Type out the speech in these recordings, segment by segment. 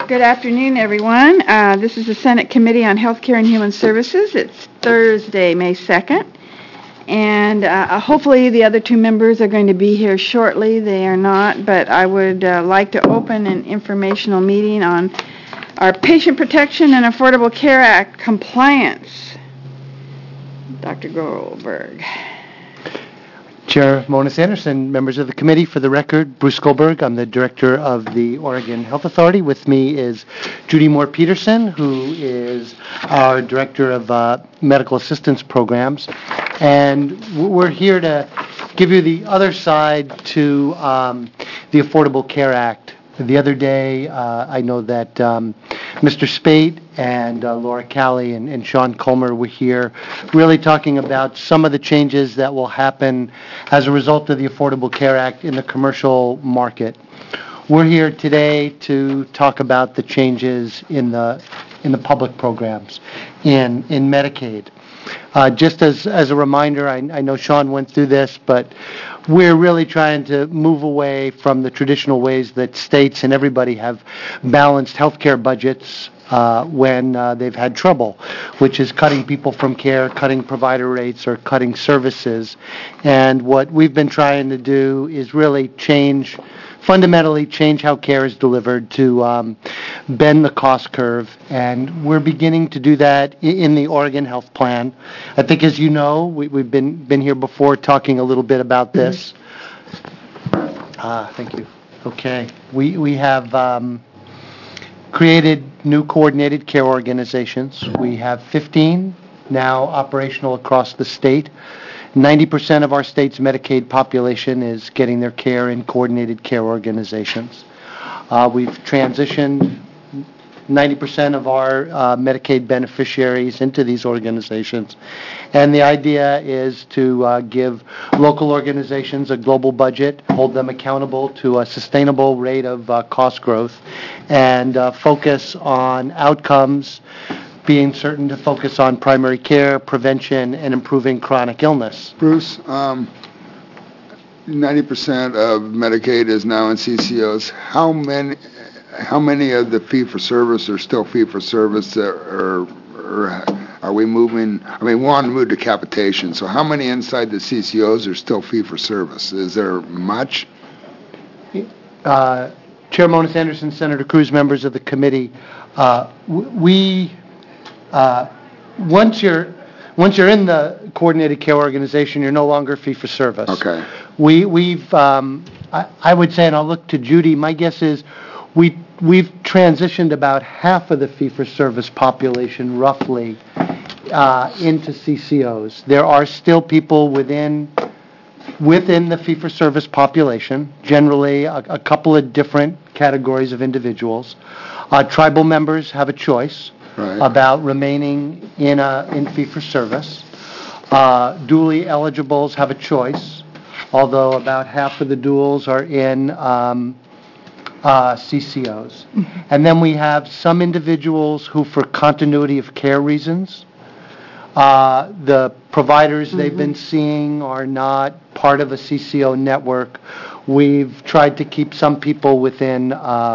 Good afternoon, everyone. This is the Senate Committee on Healthcare and Human Services. It's Thursday, May 2nd, and hopefully the other two members are going to be here shortly. They are not, but I would like to open an informational meeting on our Patient Protection and Affordable Care Act compliance. Dr. Goldberg. Chair Mona Sanderson, members of the committee, for the record, Bruce Goldberg. I'm the director of the Oregon Health Authority. With me is Judy Moore-Peterson, who is our director of medical assistance programs. And we're here to give you the other side to the Affordable Care Act. The other day, I know that Mr. Spate and Laura Calley and Sean Colmer were here really talking about some of the changes that will happen as a result of the Affordable Care Act in the commercial market. We're here today to talk about the changes in the public programs in Medicaid. Just as a reminder, I know Sean went through this, but we're really trying to move away from the traditional ways that states and everybody have balanced healthcare budgets when they've had trouble, which is cutting people from care, cutting provider rates, or cutting services. And what we've been trying to do is really fundamentally change how care is delivered to bend the cost curve. And we're beginning to do that in the Oregon Health Plan. I think, as you know, we've been here before talking a little bit about this. Thank you. Okay. We have created new coordinated care organizations. We have 15 now operational across the state. 90% of our state's Medicaid population is getting their care in coordinated care organizations. We've transitioned 90% of our Medicaid beneficiaries into these organizations. And the idea is to give local organizations a global budget, hold them accountable to a sustainable rate of cost growth, and focus on outcomes, being certain to focus on primary care, prevention, and improving chronic illness. Bruce, 90% of Medicaid is now in CCOs. How many of the fee-for-service are still fee-for-service, or are we moving? I mean, we want to move to capitation. So how many inside the CCOs are still fee-for-service? Is there much? Chair Mona Sanderson, Senator Cruz, members of the committee, once you're in the coordinated care organization, you're no longer fee-for-service. Okay. I would say, and I'll look to Judy, my guess is we've transitioned about half of the fee-for-service population, roughly, into CCOs. There are still people within the fee-for-service population, generally a couple of different categories of individuals. Tribal members have a choice. Right. About remaining in fee-for-service. Dually eligibles have a choice, although about half of the duals are in CCOs. Mm-hmm. And then we have some individuals who, for continuity of care reasons, the providers they've been seeing are not part of a CCO network. We've tried to keep some people within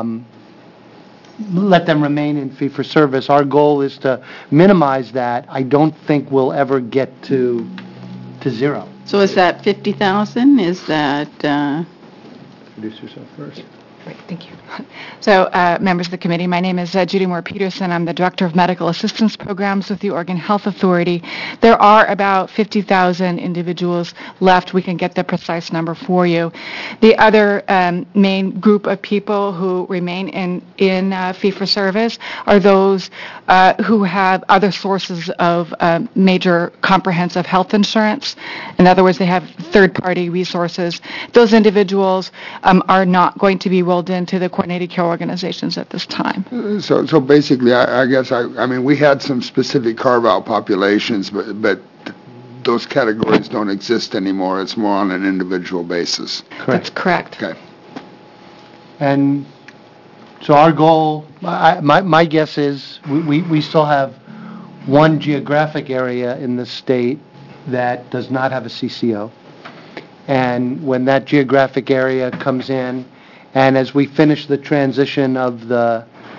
let them remain in fee-for-service. Our goal is to minimize that. I don't think we'll ever get to zero. So is that 50,000? Is that... Introduce yourself first. Great, thank you. So, members of the committee, my name is Judy Moore-Peterson. I'm the Director of Medical Assistance Programs with the Oregon Health Authority. There are about 50,000 individuals left. We can get the precise number for you. The other main group of people who remain in fee-for-service are those who have other sources of major comprehensive health insurance. In other words, they have third-party resources. Those individuals are not going to be rolled into the coordinated care organizations at this time. So basically, I guess, I mean, we had some specific carve-out populations, but those categories don't exist anymore. It's more on an individual basis. Correct. That's correct. Okay. And so our goal, my guess is we still have one geographic area in the state that does not have a CCO. And when that geographic area comes in, and as we finish the transition of the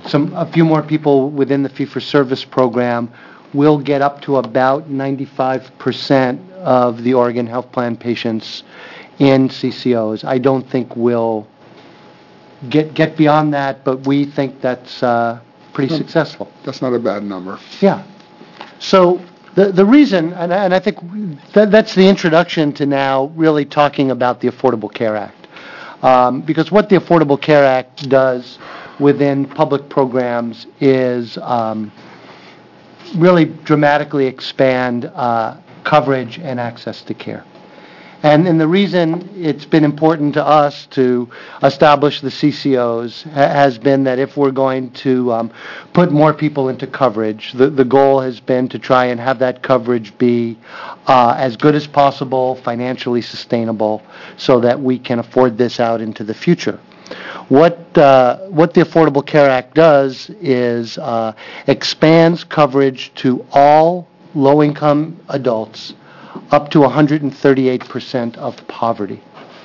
a few more people within the fee-for-service program, we'll get up to about 95% of the Oregon Health Plan patients in CCOs. I don't think we'll get beyond that, but we think that's pretty successful. That's not a bad number. Yeah. So the reason, and I think that's the introduction to now really talking about the Affordable Care Act. Because what the Affordable Care Act does within public programs is really dramatically expand coverage and access to care. And the reason it's been important to us to establish the CCOs has been that if we're going to put more people into coverage, the goal has been to try and have that coverage be as good as possible, financially sustainable, so that we can afford this out into the future. What the Affordable Care Act does is expands coverage to all low-income adults up to 138% of poverty.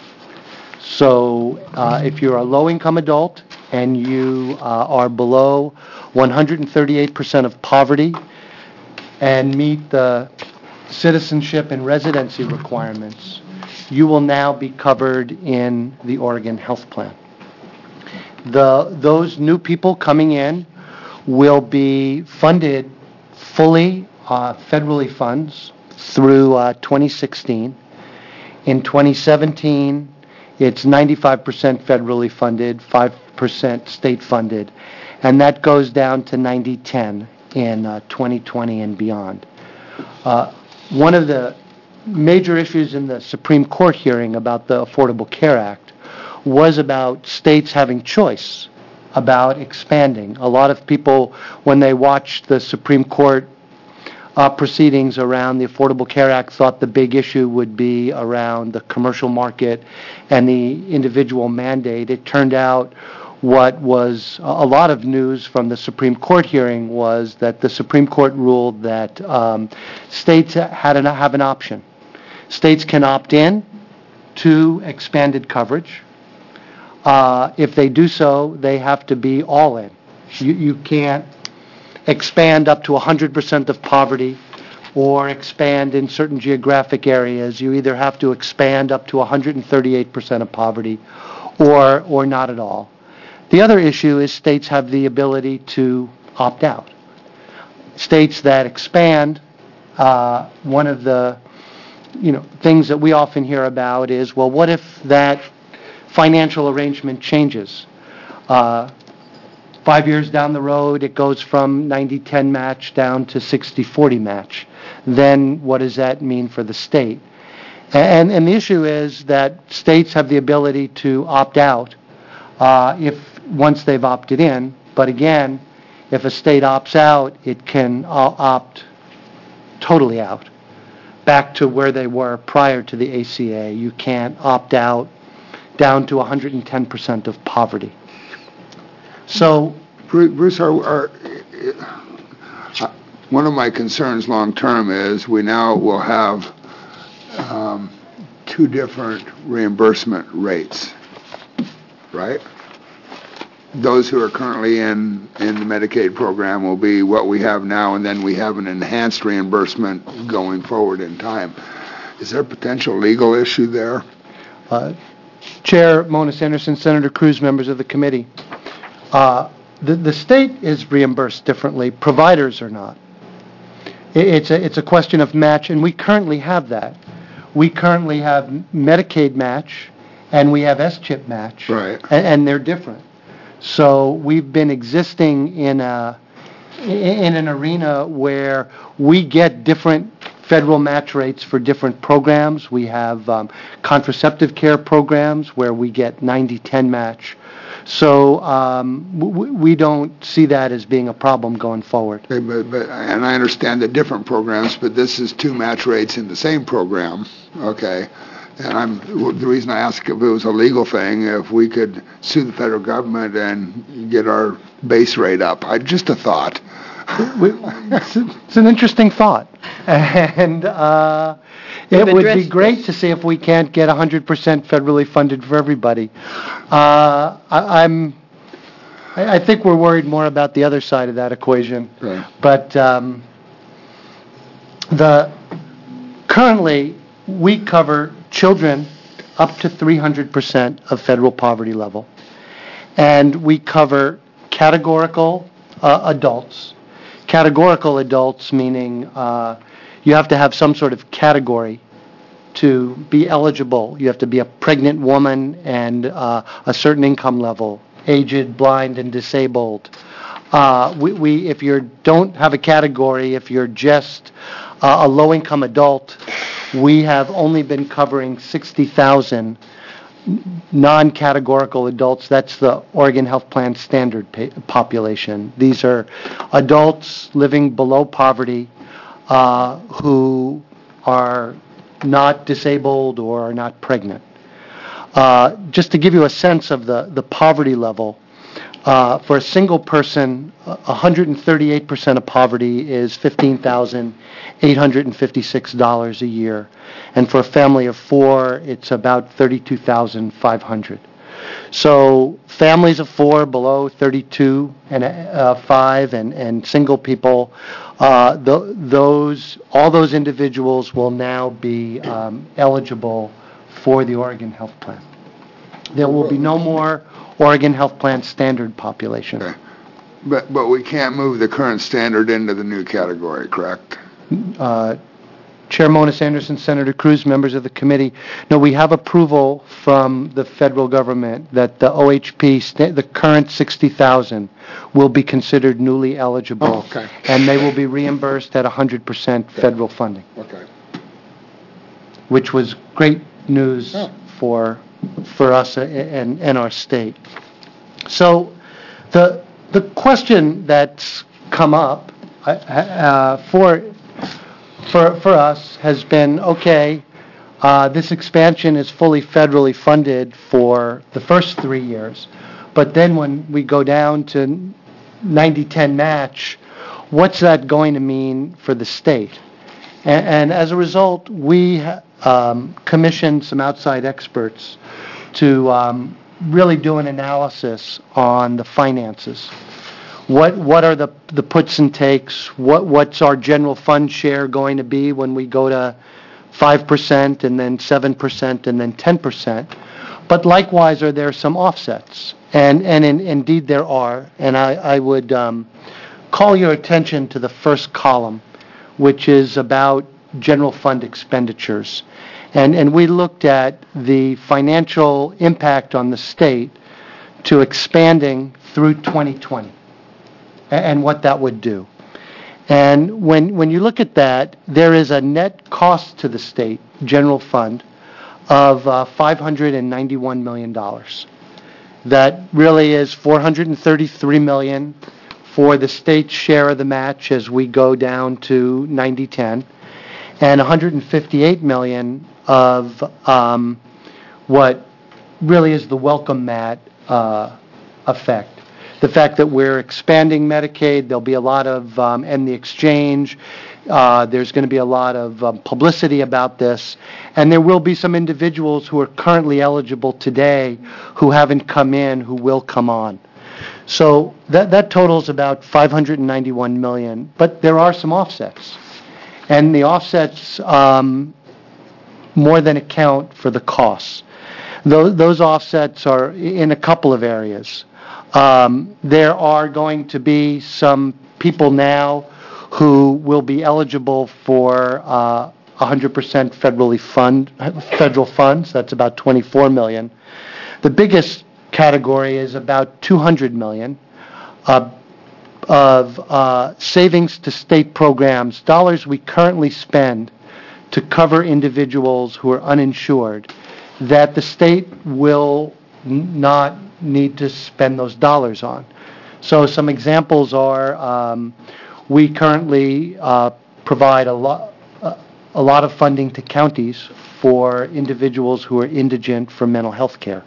So if you're a low-income adult and you are below 138% of poverty and meet the citizenship and residency requirements, you will now be covered in the Oregon Health Plan. Those new people coming in will be funded fully, federally funds, through 2016. In 2017, it's 95% federally funded, 5% state funded, and that goes down to 90-10 in 2020 and beyond. One of the major issues in the Supreme Court hearing about the Affordable Care Act was about states having choice about expanding. A lot of people, when they watched the Supreme Court proceedings around the Affordable Care Act, thought the big issue would be around the commercial market and the individual mandate. It turned out what was a lot of news from the Supreme Court hearing was that the Supreme Court ruled that states have an option. States can opt in to expanded coverage. If they do so, they have to be all in. You can't expand up to 100% of poverty or expand in certain geographic areas. You either have to expand up to 138% of poverty or not at all. The other issue is states have the ability to opt out. States that expand, one of the things that we often hear about is, well, what if that financial arrangement changes? 5 years down the road, it goes from 90-10 match down to 60-40 match. Then what does that mean for the state? And the issue is that states have the ability to opt out once they've opted in. But again, if a state opts out, it can opt totally out, back to where they were prior to the ACA. You can't opt out down to 110% of poverty. So, Bruce, one of my concerns long term is we now will have two different reimbursement rates, right? Those who are currently in the Medicaid program will be what we have now, and then we have an enhanced reimbursement going forward in time. Is there a potential legal issue there? Chair Mona Sanderson, Senator Cruz, members of the committee. The state is reimbursed differently. Providers are not. It's a question of match, and we currently have that. We currently have Medicaid match, and we have SCHIP match, right? And they're different. So we've been existing in an arena where we get different federal match rates for different programs. We have contraceptive care programs where we get 90-10 match. So we don't see that as being a problem going forward. Okay, and I understand the different programs, but this is two match rates in the same program, okay? And the reason I ask if it was a legal thing, if we could sue the federal government and get our base rate up. Just a thought. It's an interesting thought. And it would be great to see if we can't get 100% federally funded for everybody. I think we're worried more about the other side of that equation. Right. But currently, we cover children up to 300% of federal poverty level. And we cover categorical adults. Categorical adults meaning you have to have some sort of category to be eligible. You have to be a pregnant woman and a certain income level, aged, blind, and disabled. If you don't have a category, if you're just a low-income adult, we have only been covering 60,000 non-categorical adults. That's the Oregon Health Plan standard population. These are adults living below poverty who are not disabled or are not pregnant. Just to give you a sense of the poverty level, for a single person, 138% of poverty is $15,856 a year. And for a family of four, it's about $32,500. So families of four below 32 and 5 and single people, all those individuals will now be eligible for the Oregon Health Plan. There will be no more Oregon Health Plan standard population. Okay. But we can't move the current standard into the new category, correct? Chair Monis Anderson, Senator Cruz, members of the committee. No, we have approval from the federal government that the OHP, the current 60,000, will be considered newly eligible. Oh, okay. And they will be reimbursed at 100% federal funding, Okay. which was great news Oh. for us and our state. So the question that's come up for us has been, okay, this expansion is fully federally funded for the first 3 years, but then when we go down to 90-10 match, what's that going to mean for the state? And as a result, we commissioned some outside experts to really do an analysis on the finances. What are the puts and takes? What's our general fund share going to be when we go to 5% and then 7% and then 10%? But likewise, are there some offsets? And indeed there are. And I would call your attention to the first column, which is about general fund expenditures. And we looked at the financial impact on the state to expanding through 2020 and what that would do. And when you look at that, there is a net cost to the state general fund of $591 million. That really is $433 million for the state's share of the match as we go down to 90-10, and $158 million of what really is the welcome mat effect. The fact that we're expanding Medicaid, there'll be a lot of, and the exchange, there's going to be a lot of publicity about this, and there will be some individuals who are currently eligible today who haven't come in, who will come on. So that totals about $591 million, but there are some offsets. And the offsets more than account for the costs. Those offsets are in a couple of areas. There are going to be some people now who will be eligible for 100% federal funds. That's about $24 million. The biggest category is about $200 million of savings to state programs, dollars we currently spend to cover individuals who are uninsured, that the state will not need to spend those dollars on. So some examples are we currently provide a lot of funding to counties for individuals who are indigent for mental health care.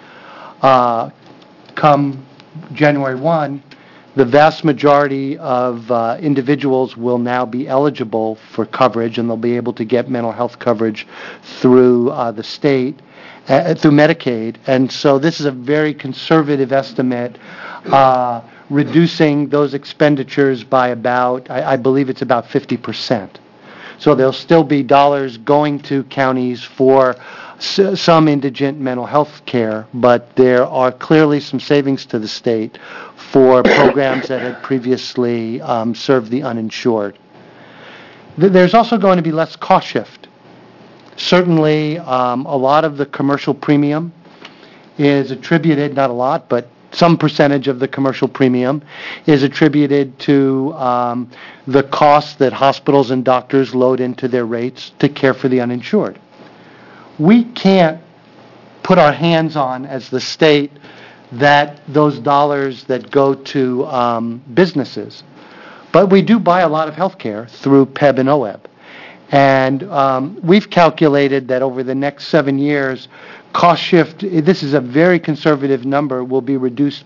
Come January 1, the vast majority of individuals will now be eligible for coverage, and they'll be able to get mental health coverage through the state, through Medicaid. And so this is a very conservative estimate reducing those expenditures by about, I believe it's about 50%. So there'll still be dollars going to counties for some indigent mental health care, but there are clearly some savings to the state for programs that had previously served the uninsured. There's also going to be less cost shift. Certainly, a lot of the commercial premium is attributed, not a lot, but some percentage of the commercial premium is attributed to the costs that hospitals and doctors load into their rates to care for the uninsured. We can't put our hands on, as the state, that those dollars that go to businesses. But we do buy a lot of health care through PEB and OEB. And we've calculated that over the next 7 years, cost shift, this is a very conservative number, will reduce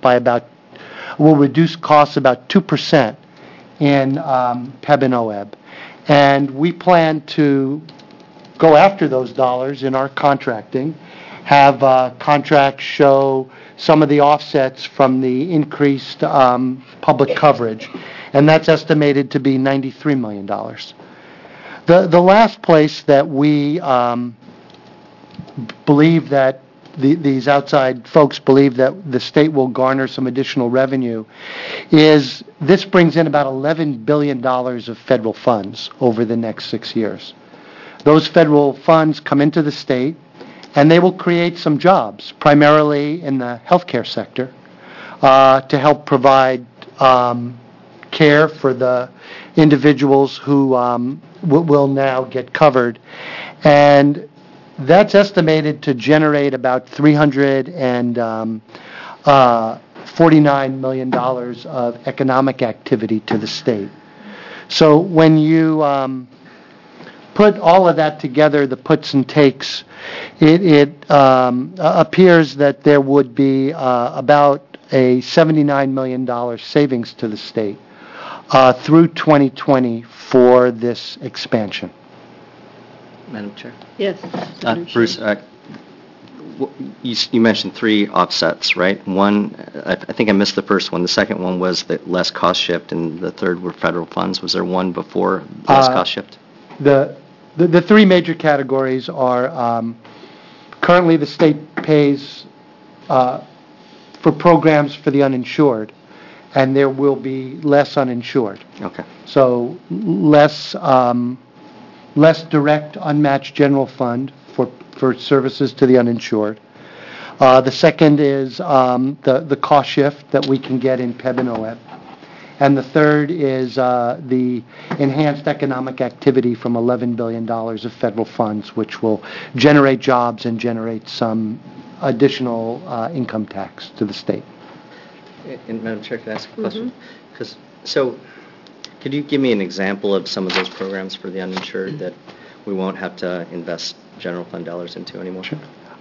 costs about 2% in PEB and OEB. And we plan to go after those dollars in our contracting, have contracts show some of the offsets from the increased public coverage, and that's estimated to be $93 million. The last place that we believe that these outside folks believe that the state will garner some additional revenue is this brings in about $11 billion of federal funds over the next 6 years. Those federal funds come into the state, and they will create some jobs, primarily in the healthcare sector, to help provide care for the individuals who will now get covered. And that's estimated to generate about $349 million of economic activity to the state. So when you put all of that together, the puts and takes, it appears that there would be about a $79 million savings to the state through 2020 for this expansion. Madam Chair. Yes. Bruce, you mentioned 3 offsets, right? One, I think I missed the first one. The second one was the less cost shift, and the third were federal funds. Was there one before less cost shift? The 3 major categories are currently the state pays for programs for the uninsured, and there will be less uninsured. Okay. So less direct unmatched general fund for services to the uninsured. The second is the cost shift that we can get in PEB and OEB. And the third is the enhanced economic activity from $11 billion of federal funds, which will generate jobs and generate some additional income tax to the state. And Madam Chair, can I ask a question? So could you give me an example of some of those programs for the uninsured that we won't have to invest general fund dollars into anymore? Sure.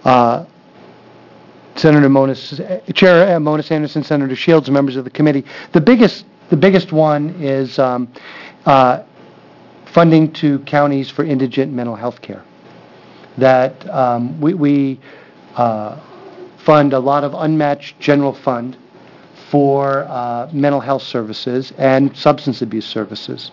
Senator Monis, Chair Monis Anderson, Senator Shields, members of the committee. The biggest one is funding to counties for indigent mental health care. That we fund a lot of unmatched general fund for mental health services and substance abuse services.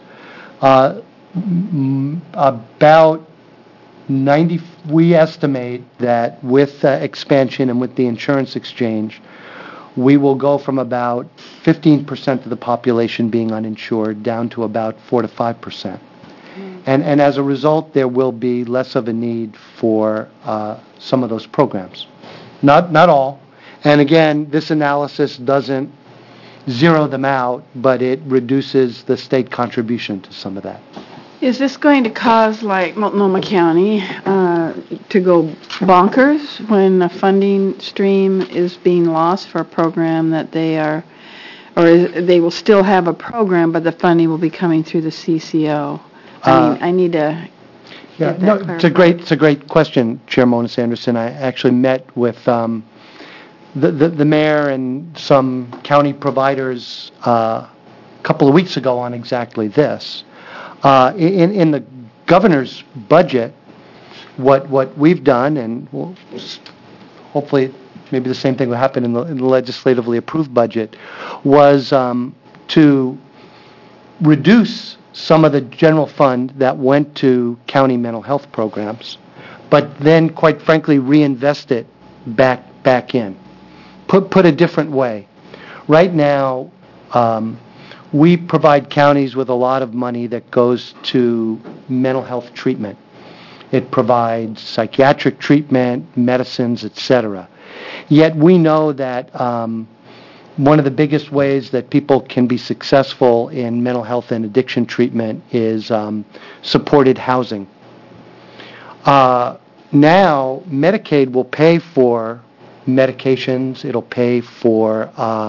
About 90, we estimate that with expansion and with the insurance exchange, we will go from about 15% of the population being uninsured down to about 4 to 5%. And as a result, there will be less of a need for some of those programs. Not all. And again, this analysis doesn't zero them out, but it reduces the state contribution to some of that. Is this going to cause, like, Multnomah County to go bonkers when a funding stream is being lost for a program that they are, or they will still have a program, but the funding will be coming through the CCO? I need to get that clarified. It's a great question, Chair Monis Anderson. I actually met with the mayor and some county providers a couple of weeks ago on exactly this. In the governor's budget, what we've done, and we'll hopefully maybe the same thing will happen in the legislatively approved budget, was to reduce some of the general fund that went to county mental health programs, but then, quite frankly, reinvest it back in. Put a different way. Right now, we provide counties with a lot of money that goes to mental health treatment. It provides psychiatric treatment, medicines, etc. Yet we know that one of the biggest ways that people can be successful in mental health and addiction treatment is supported housing. Now, Medicaid will pay for medications. It'll pay for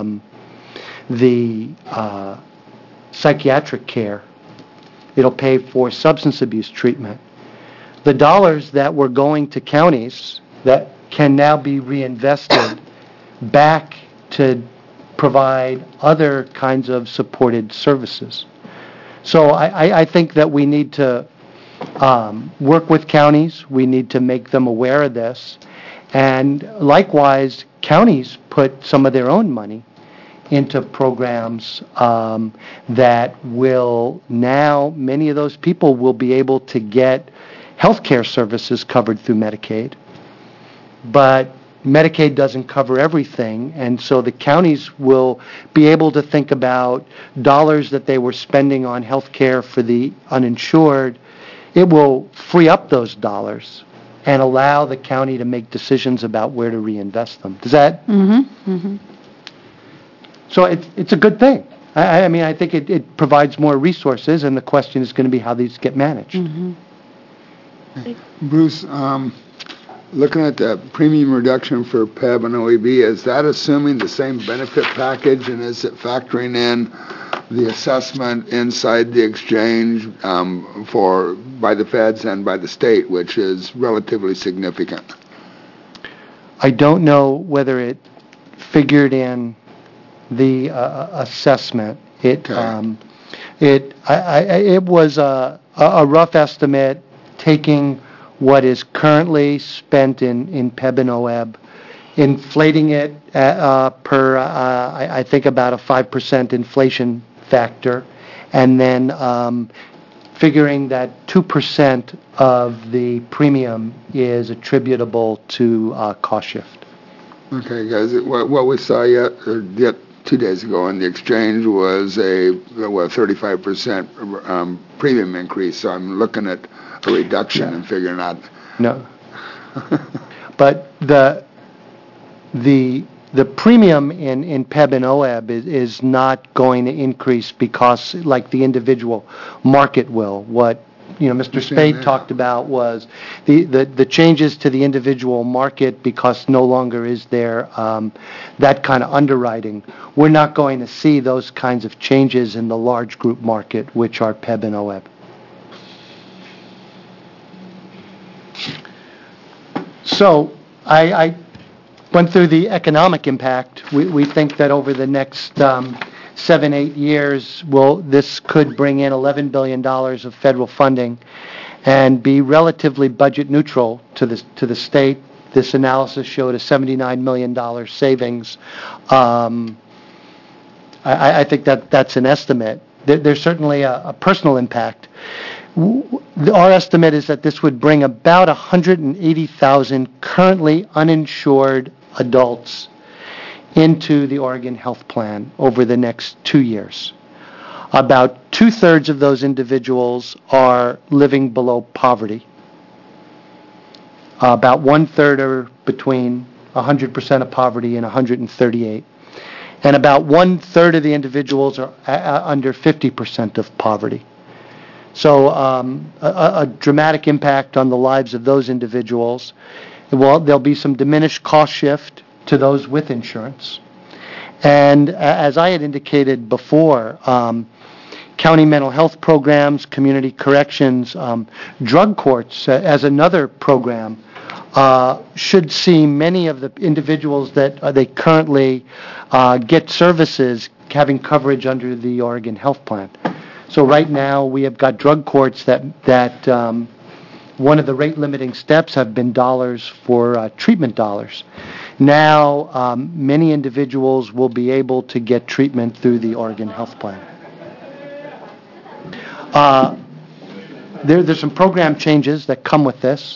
the psychiatric care. It'll pay for substance abuse treatment. The dollars that were going to counties that can now be reinvested back to provide other kinds of supported services. So I think that we need to work with counties. We need to make them aware of this. And likewise, counties put some of their own money into programs that will now, many of those people will be able to get health care services covered through Medicaid. But Medicaid doesn't cover everything, and so the counties will be able to think about dollars that they were spending on health care for the uninsured. It will free up those dollars and allow the county to make decisions about where to reinvest them. Does that? Mm-hmm. Mm-hmm. So it's a good thing. I mean, I think it provides more resources, and the question is going to be how these get managed. Mm-hmm. Bruce, looking at the premium reduction for PEB and OEB, is that assuming the same benefit package, and is it factoring in the assessment inside the exchange by the feds and by the state, which is relatively significant? I don't know whether it figured in the assessment. It was a rough estimate, taking what is currently spent in PEB and OEB, inflating it per, I think, about a 5% inflation factor, and then figuring that 2% of the premium is attributable to cost shift. Okay, guys, what we saw yet 2 days ago on the exchange was a 35% premium increase, so I'm looking at a reduction and figuring out. No. But the premium in PEB and OEB is not going to increase because, like, the individual market will. What Mr. Spade talked about was the changes to the individual market, because no longer is there that kind of underwriting. We're not going to see those kinds of changes in the large group market, which are PEB and OEB. So I went through the economic impact. We think that over the next 7-8 years, this could bring in $11 billion of federal funding and be relatively budget neutral to the state. This analysis showed a $79 million savings. I think that's an estimate. There's certainly a personal impact. Our estimate is that this would bring about 180,000 currently uninsured adults into the Oregon Health Plan over the next 2 years. About 2/3 of those individuals are living below poverty. About 1/3 are between 100% of poverty and 138. And about 1/3 of the individuals are under 50% of poverty. So a dramatic impact on the lives of those individuals. Well, there'll be some diminished cost shift to those with insurance. And as I had indicated before, county mental health programs, community corrections, drug courts as another program should see many of the individuals that they currently get services having coverage under the Oregon Health Plan. So right now we have got drug courts that one of the rate limiting steps have been dollars for treatment dollars. Now, many individuals will be able to get treatment through the Oregon Health Plan. There's some program changes that come with this.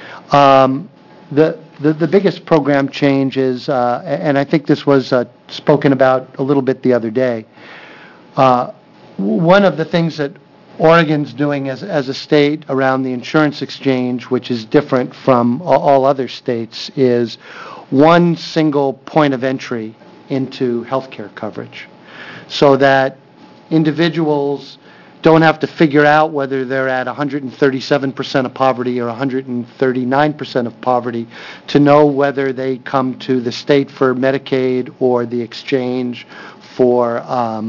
The biggest program change is, and I think this was spoken about a little bit the other day, one of the things that Oregon's doing as a state around the insurance exchange, which is different from all other states, is one single point of entry into healthcare coverage, so that individuals don't have to figure out whether they're at 137% of poverty or 139% of poverty to know whether they come to the state for Medicaid or the exchange for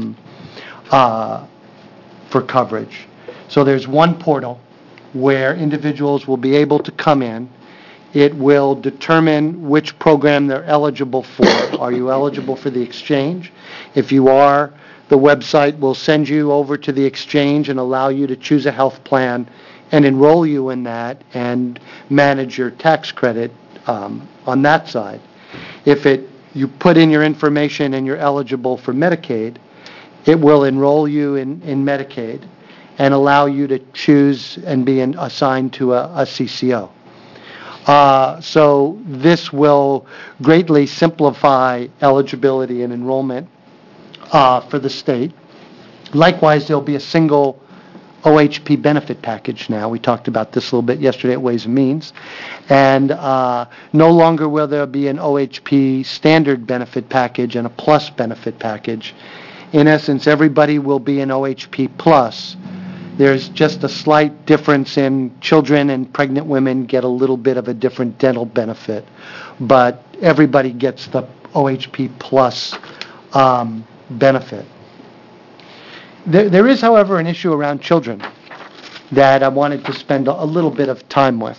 coverage. So there's one portal where individuals will be able to come in. It will determine which program they're eligible for. Are you eligible for the exchange? If you are, the website will send you over to the exchange and allow you to choose a health plan and enroll you in that and manage your tax credit on that side. If you put in your information and you're eligible for Medicaid, it will enroll you in Medicaid and allow you to choose and be assigned to a CCO. So this will greatly simplify eligibility and enrollment for the state. Likewise, there'll be a single OHP benefit package now. We talked about this a little bit yesterday at Ways and Means. And no longer will there be an OHP standard benefit package and a plus benefit package. In essence, everybody will be an OHP plus. There's just a slight difference in children and pregnant women get a little bit of a different dental benefit, but everybody gets the OHP plus benefit. There is, however, an issue around children that I wanted to spend a little bit of time with.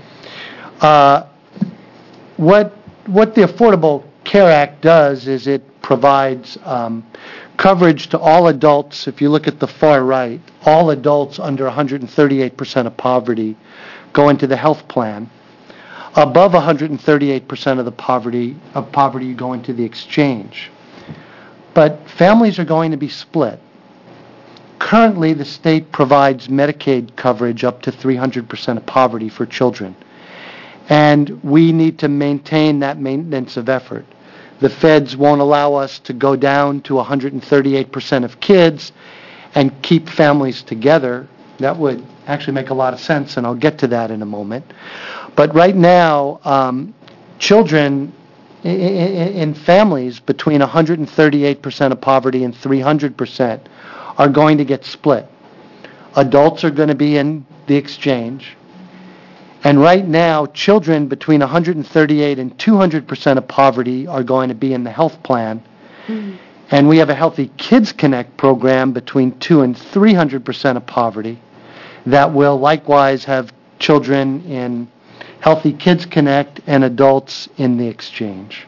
What the Affordable Care Act does is it provides coverage to all adults. If you look at the far right, all adults under 138% of poverty go into the health plan. Above 138% of the poverty you go into the exchange. But families are going to be split. Currently, the state provides Medicaid coverage up to 300% of poverty for children. And we need to maintain that maintenance of effort. The feds won't allow us to go down to 138% of kids and keep families together. That would actually make a lot of sense, and I'll get to that in a moment. But right now, children in families between 138% of poverty and 300% are going to get split. Adults are going to be in the exchange. And right now, children between 138 and 200% of poverty are going to be in the health plan. Mm-hmm. And we have a Healthy Kids Connect program between 200 and 300% of poverty that will likewise have children in Healthy Kids Connect and adults in the exchange.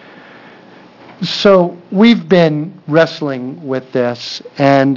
So we've been wrestling with this, and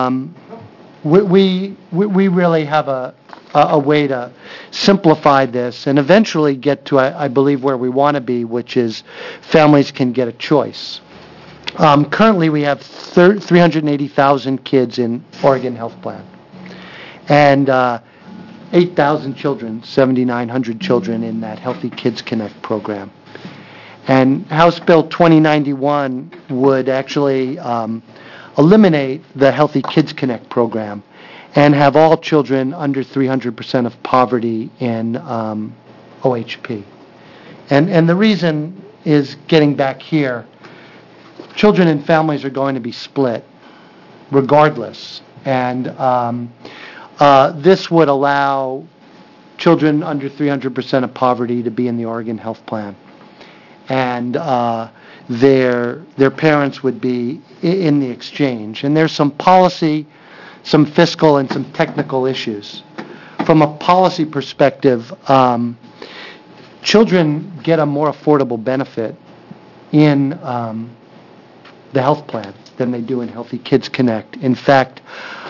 we really have a way to simplify this and eventually get to, I believe, where we want to be, which is families can get a choice. Currently, we have 380,000 kids in Oregon Health Plan, and 8,000 children, 7,900 children in that Healthy Kids Connect program. And House Bill 2091 would actually eliminate the Healthy Kids Connect program and have all children under 300% of poverty in OHP. And the reason is, getting back here, children and families are going to be split regardless. And this would allow children under 300% of poverty to be in the Oregon Health Plan. And their parents would be in the exchange. And there's some policy, some fiscal, and some technical issues. From a policy perspective, children get a more affordable benefit in the health plan than they do in Healthy Kids Connect. In fact,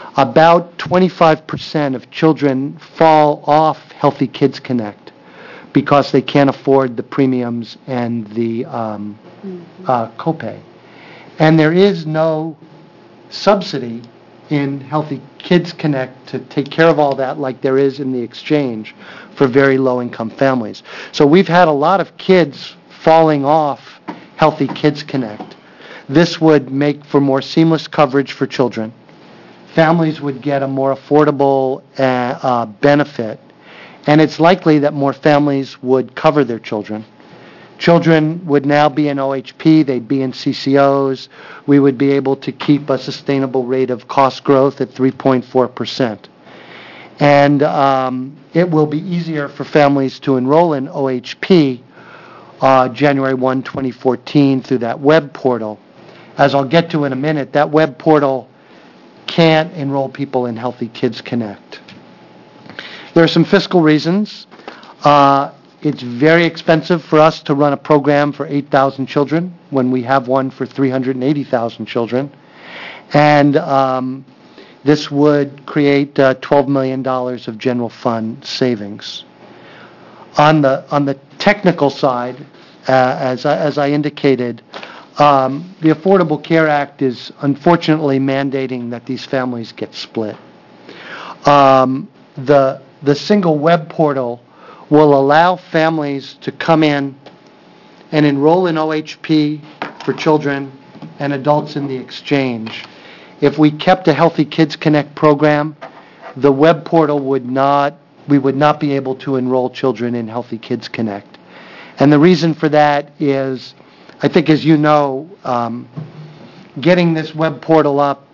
about 25% of children fall off Healthy Kids Connect because they can't afford the premiums and the copay. And there is no subsidy in Healthy Kids Connect to take care of all that like there is in the exchange for very low-income families. So we've had a lot of kids falling off Healthy Kids Connect. This would make for more seamless coverage for children. Families would get a more affordable benefit, and it's likely that more families would cover their children. Children would now be in OHP, they'd be in CCOs. We would be able to keep a sustainable rate of cost growth at 3.4%. And it will be easier for families to enroll in OHP January 1, 2014 through that web portal. As I'll get to in a minute, that web portal can't enroll people in Healthy Kids Connect. There are some fiscal reasons. It's very expensive for us to run a program for 8,000 children when we have one for 380,000 children. And this would create $12 million of general fund savings. On the technical side, as I indicated, the Affordable Care Act is unfortunately mandating that these families get split. The single web portal will allow families to come in and enroll in OHP for children and adults in the exchange. If we kept a Healthy Kids Connect program, the web portal we would not be able to enroll children in Healthy Kids Connect. And the reason for that is, I think as you know, getting this web portal up,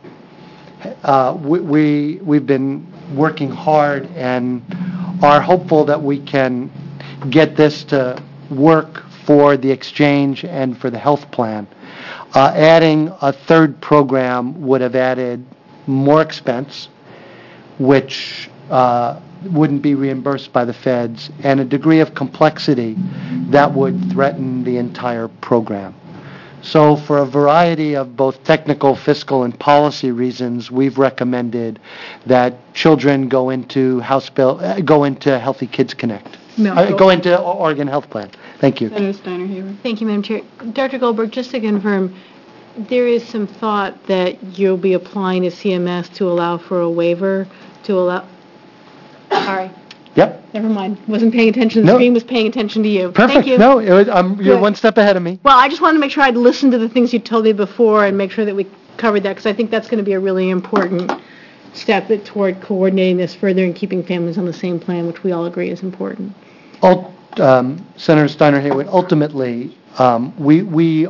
we've been working hard and are hopeful that we can get this to work for the exchange and for the health plan. Adding a third program would have added more expense, which wouldn't be reimbursed by the feds, and a degree of complexity that would threaten the entire program. So for a variety of both technical, fiscal, and policy reasons, we've recommended that children go into Healthy Kids Connect. Go into Oregon Health Plan. Thank you. Senator Steiner Hayward. Thank you, Madam Chair. Dr. Goldberg, just to confirm, there is some thought that you'll be applying to CMS to allow for a waiver to allow... Sorry. Yep. Never mind. Wasn't paying attention. The screen was paying attention to you. Perfect. Thank you. No, you're one step ahead of me. Well, I just wanted to make sure I'd listened to the things you told me before and make sure that we covered that, because I think that's going to be a really important step toward coordinating this further and keeping families on the same plan, which we all agree is important. Senator Steiner Hayward, ultimately, we'd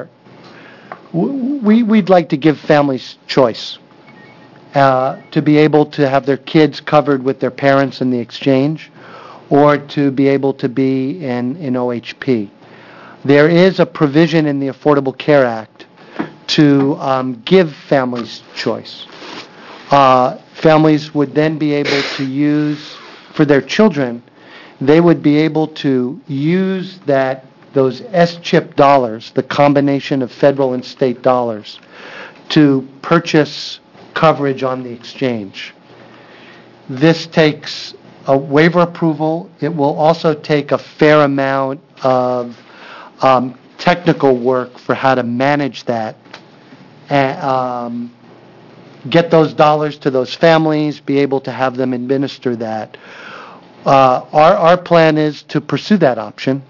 like to give families choice. To be able to have their kids covered with their parents in the exchange, or to be able to be in OHP. There is a provision in the Affordable Care Act to give families choice. Families would then be able to use, for their children, they would be able to use those S-chip dollars, the combination of federal and state dollars, to purchase coverage on the exchange. This takes a waiver approval. It will also take a fair amount of technical work for how to manage that, and get those dollars to those families, be able to have them administer that. Our plan is to pursue that option.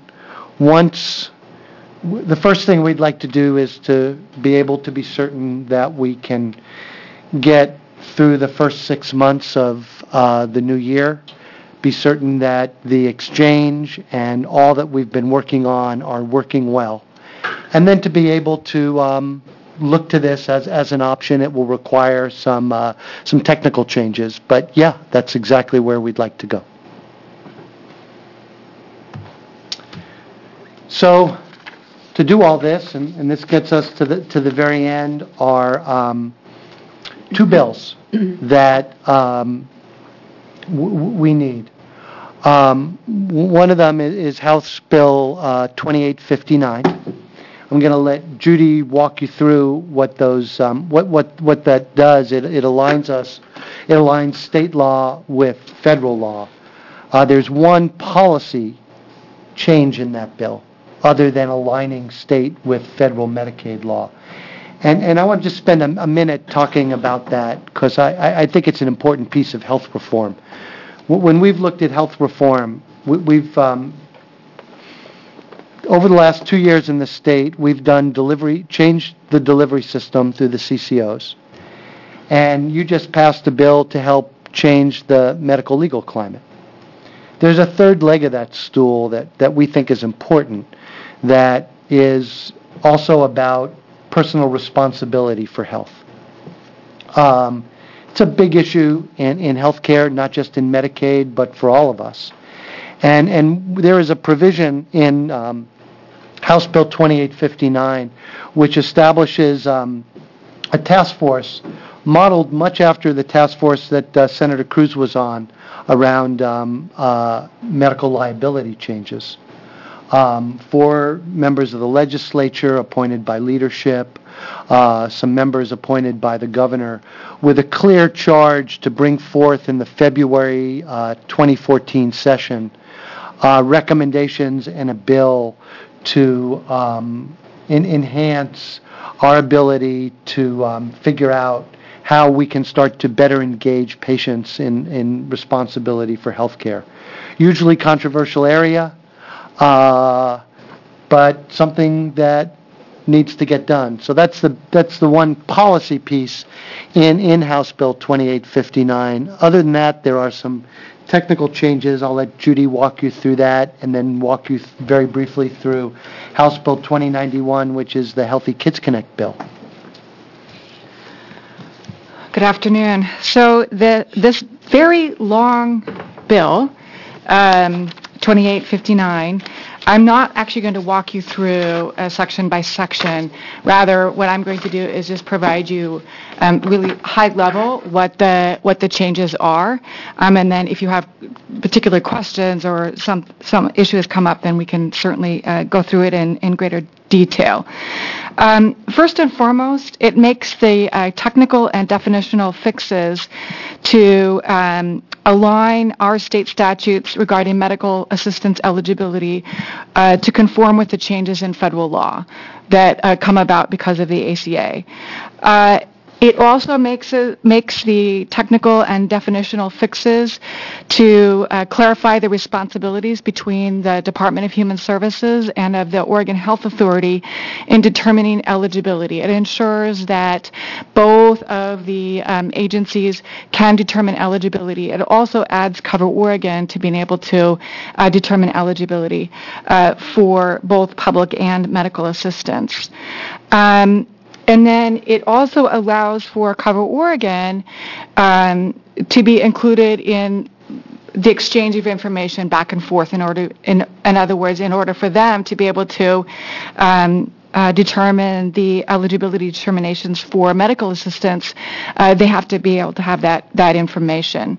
The first thing we'd like to do is to be able to be certain that we can get through the first 6 months of the new year, be certain that the exchange and all that we've been working on are working well, and then to be able to look to this as an option. It will require some technical changes, but yeah, that's exactly where we'd like to go. So to do all this, and this gets us to the very end, are two bills that we need. One of them is House Bill 2859. I'm going to let Judy walk you through what those what that does. It aligns state law with federal law. There's one policy change in that bill other than aligning state with federal Medicaid law. And I want to just spend a minute talking about that because I think it's an important piece of health reform. When we've looked at health reform, we've over the last 2 years in the state, we've done changed the delivery system through the CCOs. And you just passed a bill to help change the medical legal climate. There's a third leg of that stool that we think is important, that is also about personal responsibility for health. It's a big issue in healthcare, not just in Medicaid, but for all of us. And there is a provision in House Bill 2859, which establishes a task force modeled much after the task force that Senator Cruz was on around medical liability changes. 4 members of the legislature appointed by leadership, some members appointed by the governor, with a clear charge to bring forth in the February 2014 session recommendations and a bill to enhance our ability to figure out how we can start to better engage patients in responsibility for health care. Usually controversial area, but something that needs to get done. So that's the one policy piece in House Bill 2859. Other than that, there are some technical changes. I'll let Judy walk you through that and then walk you very briefly through House Bill 2091, which is the Healthy Kids Connect bill. Good afternoon. So this very long bill, 2859, I'm not actually going to walk you through section by section. Rather, what I'm going to do is just provide you really high level what the changes are, and then if you have particular questions or some issue has come up, then we can certainly go through it in greater detail. First and foremost, it makes the technical and definitional fixes to align our state statutes regarding medical assistance eligibility to conform with the changes in federal law that come about because of the ACA. It also makes the technical and definitional fixes to clarify the responsibilities between the Department of Human Services and of the Oregon Health Authority in determining eligibility. It ensures that both of the agencies can determine eligibility. It also adds Cover Oregon to being able to determine eligibility for both public and medical assistance. And then it also allows for Cover Oregon to be included in the exchange of information back and forth in other words, in order for them to be able to determine the eligibility determinations for medical assistance, they have to be able to have that information.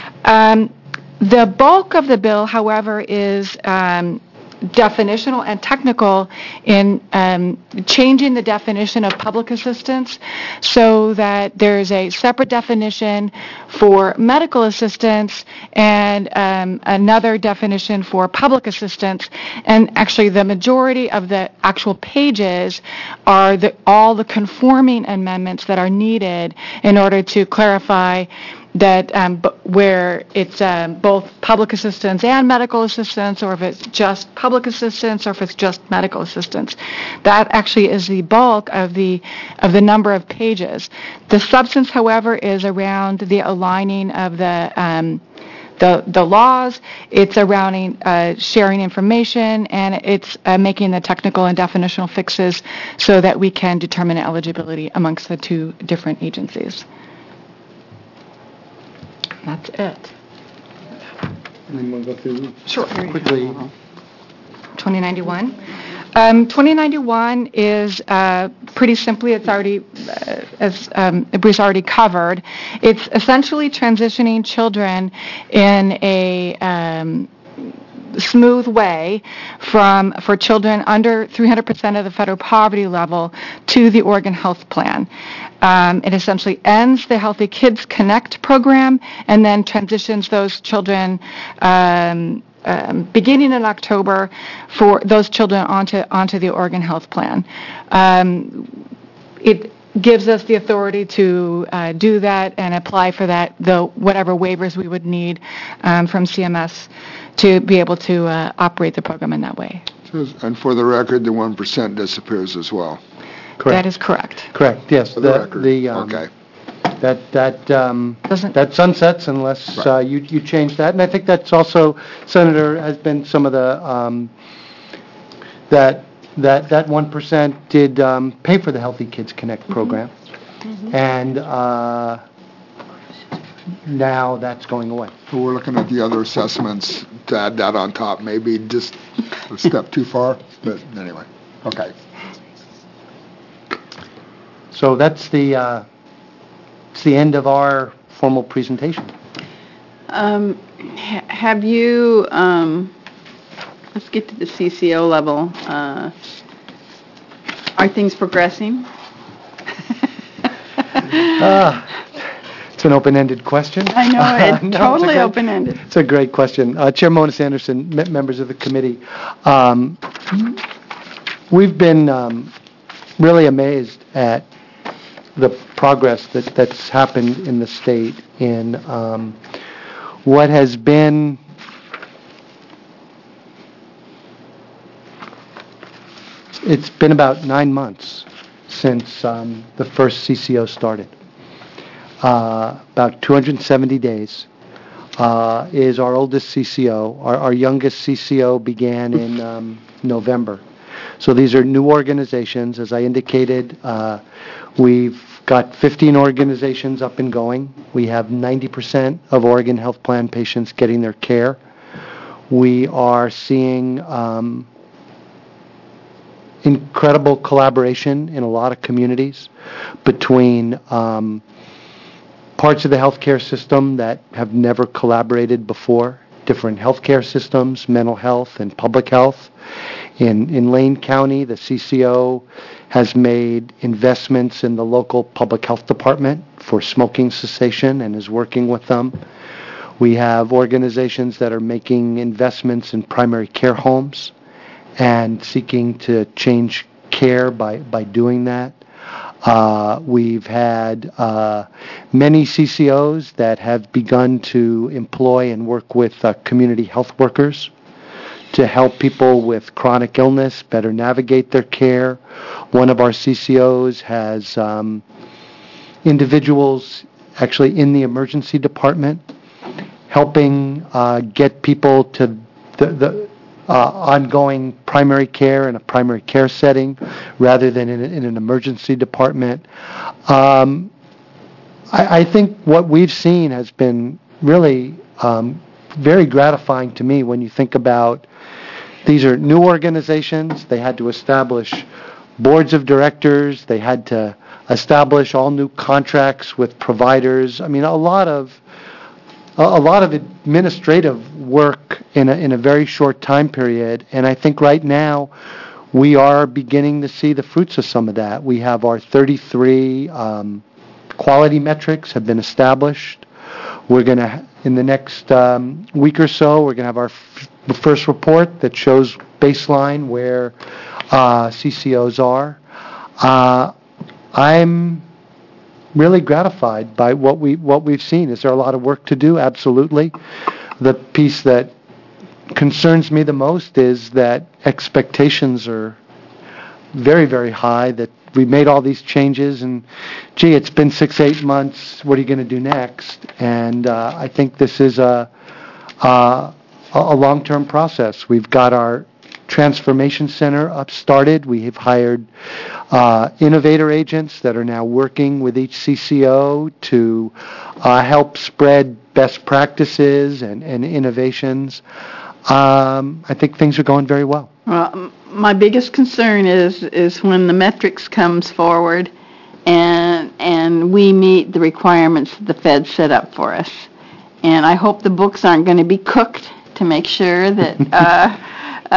The bulk of the bill, however, is definitional and technical in changing the definition of public assistance so that there's a separate definition for medical assistance and another definition for public assistance. And actually the majority of the actual pages are all the conforming amendments that are needed in order to clarify that where it's both public assistance and medical assistance, or if it's just public assistance, or if it's just medical assistance. That actually is the bulk of the number of pages. The substance, however, is around the aligning of the laws. It's around sharing information, and it's making the technical and definitional fixes so that we can determine eligibility amongst the two different agencies. That's it. And then we'll go through Sure. quickly. 2091. 2091 is pretty simply, it's already, as Bruce already covered, it's essentially transitioning children in a smooth way for children under 300% of the federal poverty level to the Oregon Health Plan. It essentially ends the Healthy Kids Connect program and then transitions those children beginning in October for those children onto the Oregon Health Plan. It gives us the authority to do that and apply for that, whatever waivers we would need from CMS to be able to operate the program in that way. And for the record, the 1% disappears as well. Correct. That is correct. Correct, yes. For the record. Okay. Doesn't- That sunsets unless Right. you change that. And I think that's also, Senator, has been some of the, that 1% did pay for the Healthy Kids Connect program. And now that's going away. So we're looking at the other assessments to add that on top, maybe just a step too far, but anyway, okay. So that's the end of our formal presentation. Have you, let's get to the CCO level. Are things progressing? It's an open-ended question. I know, it's No, totally a great- open-ended. It's a great question. Chair Mona Anderson, members of the committee, we've been really amazed at the progress that's happened in the state in what has been it's been about 9 months since the first CCO started. About 270 days is our oldest CCO. Our youngest CCO began in November. So these are new organizations. As I indicated, we've got 15 organizations up and going. We have 90% of Oregon Health Plan patients getting their care. We are seeing incredible collaboration in a lot of communities between parts of the healthcare system that have never collaborated before, different healthcare systems, mental health and public health. In Lane County, the CCO has made investments in the local public health department for smoking cessation and is working with them. We have organizations that are making investments in primary care homes and seeking to change care by doing that. We've had many CCOs that have begun to employ and work with community health workers to help people with chronic illness better navigate their care. One of our CCOs has individuals actually in the emergency department helping get people to the ongoing primary care in a primary care setting rather than in an emergency department. I think what we've seen has been really very gratifying to me when you think about these are new organizations. They had to establish boards of directors. They had to establish all new contracts with providers. I mean, a lot of administrative work in a very short time period, and I think right now we are beginning to see the fruits of some of that. We have our 33 quality metrics have been established. We're going to, in the next week or so, we're going to have our first report that shows baseline where CCOs are. I'm really gratified by what we've seen. Is there a lot of work to do? Absolutely. The piece that concerns me the most is that expectations are very, very high, that we made all these changes and, gee, it's been 6-8 months, what are you going to do next? And I think this is a long-term process. We've got our transformation center started. We have hired innovator agents that are now working with each CCO to help spread best practices and innovations. I think things are going very well. Well, my biggest concern is when the metrics comes forward and we meet the requirements that the Fed set up for us. And I hope the books aren't going to be cooked to make sure that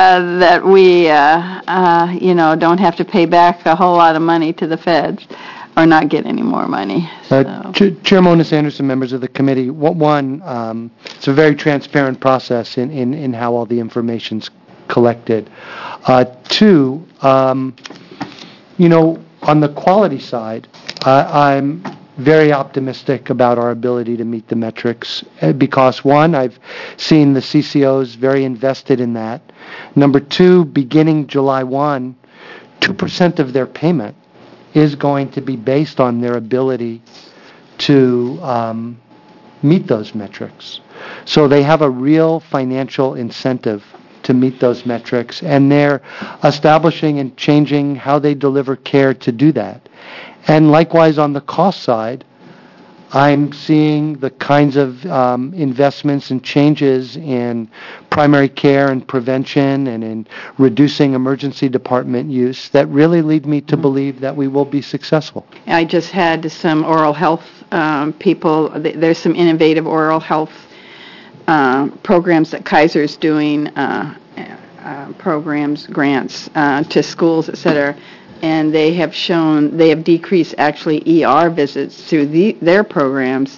that we don't have to pay back a whole lot of money to the Feds. or not get any more money. So. Chair Mona Anderson, members of the committee, it's a very transparent process in how all the information's collected. Two, on the quality side, I'm very optimistic about our ability to meet the metrics because, one, I've seen the CCOs very invested in that. Number two, beginning July 1, 2% of their payment is going to be based on their ability to meet those metrics. So they have a real financial incentive to meet those metrics, and they're establishing and changing how they deliver care to do that. And likewise, on the cost side, I'm seeing the kinds of investments and changes in primary care and prevention and in reducing emergency department use that really lead me to believe that we will be successful. I just had some oral health people. There's some innovative oral health programs that Kaiser's doing, programs, grants to schools, et cetera. And they have decreased actually ER visits through their programs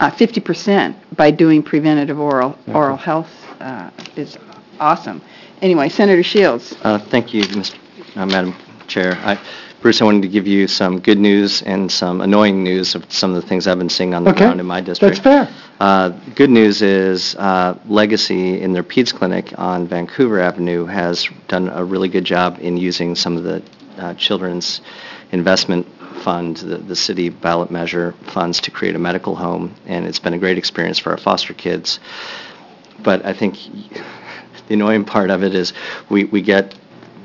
50% by doing preventative oral health. Is awesome. Anyway, Senator Shields. Thank you, Madam Chair. Bruce, I wanted to give you some good news and some annoying news of some of the things I've been seeing on the ground in my district. That's fair. Good news is Legacy in their PEDS clinic on Vancouver Avenue has done a really good job in using some of the Children's Investment Fund, the city ballot measure funds, to create a medical home, and it's been a great experience for our foster kids. But I think the annoying part of it is we get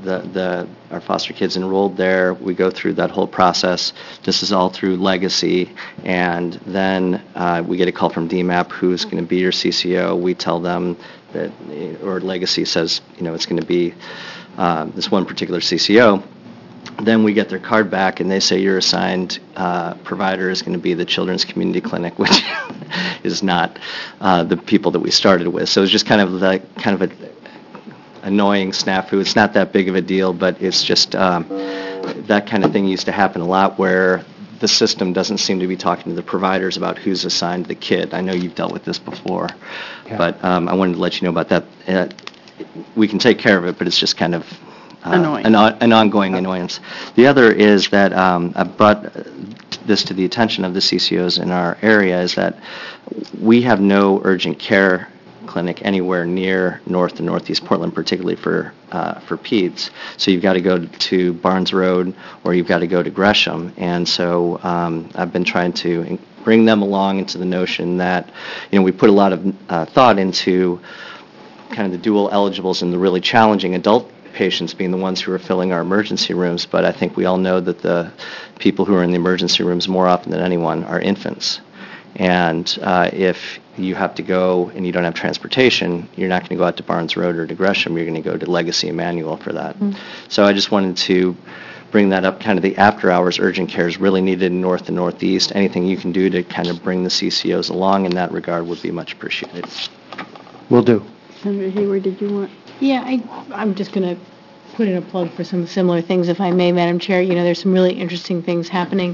our foster kids enrolled there. We go through that whole process. This is all through Legacy, and then we get a call from DMAP, who's going to be your CCO. We tell them that, or Legacy says, it's going to be this one particular CCO. Then we get their card back, and they say your assigned provider is going to be the Children's Community Clinic, which is not the people that we started with. So it's just kind of an annoying snafu. It's not that big of a deal, but it's just that kind of thing used to happen a lot, where the system doesn't seem to be talking to the providers about who's assigned the kid. I know you've dealt with this before, but I wanted to let you know about that. We can take care of it, but it's just kind of an ongoing annoyance. The other is that I brought this to the attention of the CCOs in our area, is that we have no urgent care clinic anywhere near North and Northeast Portland, particularly for peds. So you've got to go to Barnes Road, or you've got to go to Gresham. And so I've been trying to bring them along into the notion that, we put a lot of thought into kind of the dual eligibles and the really challenging adult patients being the ones who are filling our emergency rooms, but I think we all know that the people who are in the emergency rooms more often than anyone are infants. And if you have to go and you don't have transportation, you're not going to go out to Barnes Road or to Gresham, you're going to go to Legacy Emmanuel for that. So I just wanted to bring that up. Kind of the after-hours urgent care is really needed in North and Northeast. Anything you can do to kind of bring the CCOs along in that regard would be much appreciated. Will do. Senator Hayward, did you want? Yeah, I'm just going to put in a plug for some similar things, if I may, Madam Chair. There's some really interesting things happening.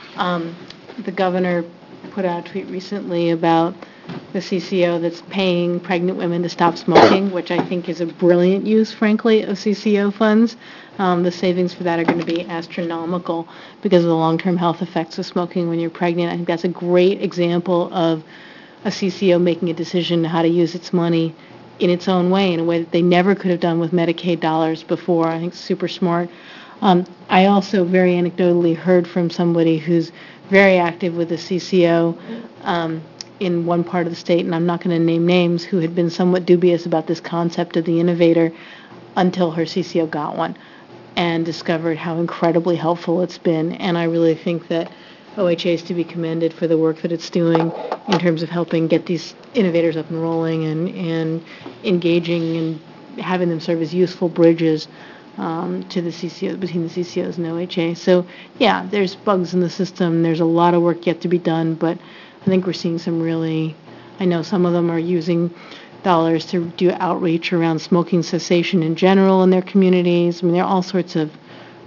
The governor put out a tweet recently about the CCO that's paying pregnant women to stop smoking, which I think is a brilliant use, frankly, of CCO funds. The savings for that are going to be astronomical because of the long-term health effects of smoking when you're pregnant. I think that's a great example of a CCO making a decision how to use its money in its own way, in a way that they never could have done with Medicaid dollars before. I think super smart. I also very anecdotally heard from somebody who's very active with the CCO in one part of the state, and I'm not going to name names, who had been somewhat dubious about this concept of the innovator until her CCO got one and discovered how incredibly helpful it's been. And I really think that OHA is to be commended for the work that it's doing in terms of helping get these innovators up and rolling and engaging and having them serve as useful bridges to the CCO, between the CCOs and OHA. So, yeah, there's bugs in the system. There's a lot of work yet to be done, but I think we're seeing some really, I know some of them are using dollars to do outreach around smoking cessation in general in their communities. I mean, there are all sorts of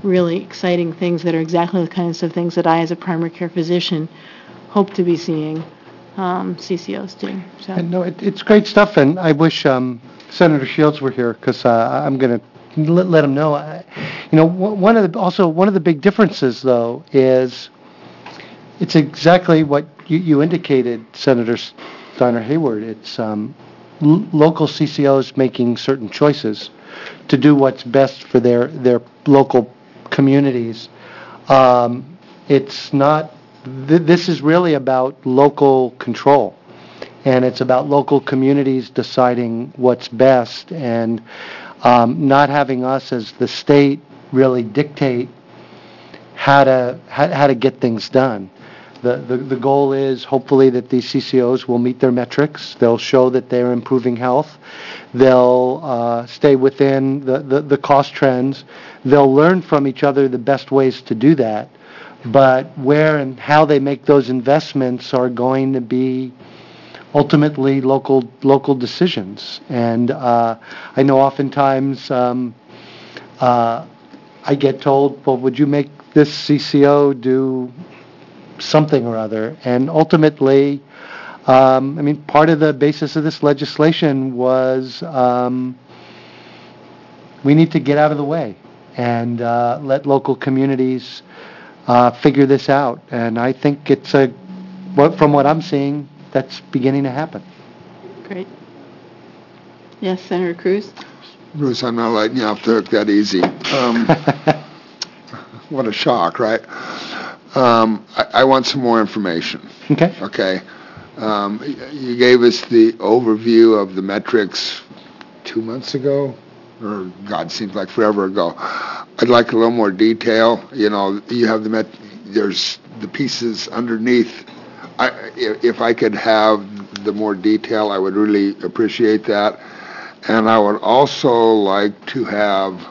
really exciting things that are exactly the kinds of things that I, as a primary care physician, hope to be seeing CCOs do. So. And no, it's great stuff, and I wish Senator Shields were here, because I'm going to let him know. One of the big differences, though, is it's exactly what you indicated, Senator Steiner Hayward. It's local CCOs making certain choices to do what's best for their local communities. It's not. This is really about local control, and it's about local communities deciding what's best, and not having us as the state really dictate how to get things done. The goal is hopefully that these CCOs will meet their metrics. They'll show that they're improving health. They'll stay within the cost trends. They'll learn from each other the best ways to do that. But where and how they make those investments are going to be ultimately local decisions. And I know oftentimes I get told, well, would you make this CCO do something or other? And ultimately, part of the basis of this legislation was we need to get out of the way and let local communities figure this out. And I think from what I'm seeing, that's beginning to happen. Great. Yes, Senator Cruz? Bruce, I'm not letting you off the hook that easy. What a shock, right? I want some more information. Okay. Okay. You gave us the overview of the metrics 2 months ago, or God, seems like forever ago. I'd like a little more detail. You have there's the pieces underneath. If I could have the more detail, I would really appreciate that. And I would also like to have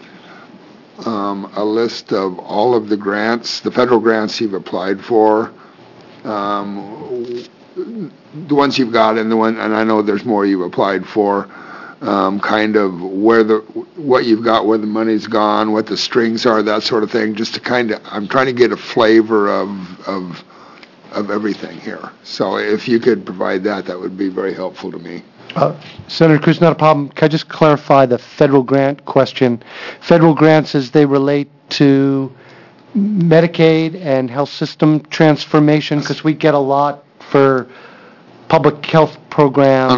a list of all of the grants, the federal grants you've applied for, the ones you've got, and I know there's more you've applied for. Kind of what you've got, where the money's gone, what the strings are, that sort of thing. Just to I'm trying to get a flavor of everything here. So if you could provide that would be very helpful to me. Senator Cruz, not a problem. Can I just clarify the federal grant question? Federal grants as they relate to Medicaid and health system transformation, because we get a lot for public health programs.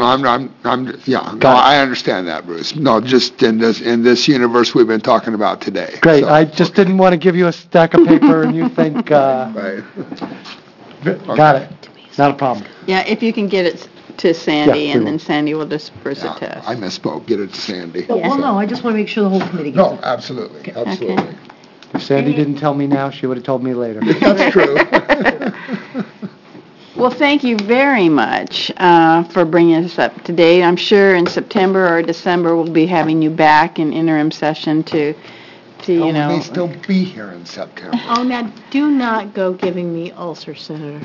I understand that, Bruce. No, just in this universe we've been talking about today. Great. So, I just didn't want to give you a stack of paper and you think, right. Got it. Not a problem. Yeah, if you can get it to Sandy, Yeah, and then Sandy will disperse it to us. I misspoke. Get it to Sandy. Well, no, I just want to make sure the whole committee gets No, it. absolutely. Okay. If Sandy didn't tell me now, she would have told me later. That's true. Well, thank you very much for bringing us up to date. I'm sure in September or December we'll be having you back in interim session to We may still be here in September. Oh, now, do not go giving me ulcers, Senator.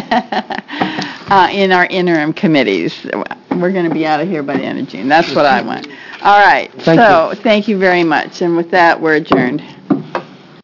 in our interim committees. We're going to be out of here by the end of June. That's what I want. All right. Thank you. Thank you very much. And with that, we're adjourned.